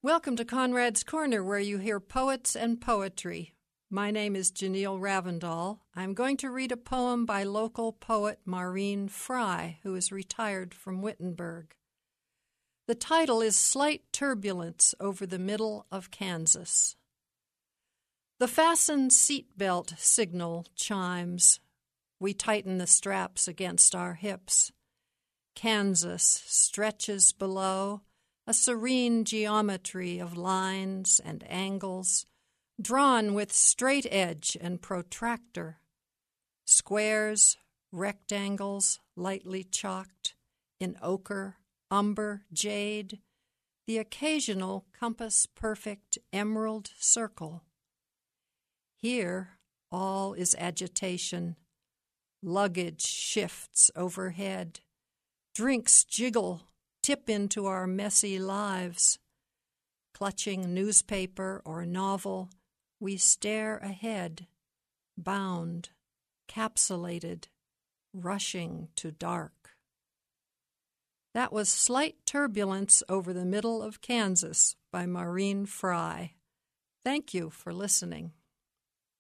Welcome to Conrad's Corner, where you hear poets and poetry. My name is Janelle Ravendall. I'm going to read a poem by local poet Maureen Fry, who is retired from Wittenberg. The title is Slight Turbulence Over the Middle of Kansas. The fasten seatbelt signal chimes. We tighten the straps against our hips. Kansas stretches below, a serene geometry of lines and angles, drawn with straight edge and protractor. Squares, rectangles, lightly chalked, in ochre, umber, jade, the occasional compass-perfect emerald circle. Here all is agitation. Luggage shifts overhead. Drinks jiggle, tip into our messy lives. Clutching newspaper or novel, we stare ahead, bound, capsulated, rushing to dark. That was Slight Turbulence Over the Middle of Kansas by Maureen Fry. Thank you for listening.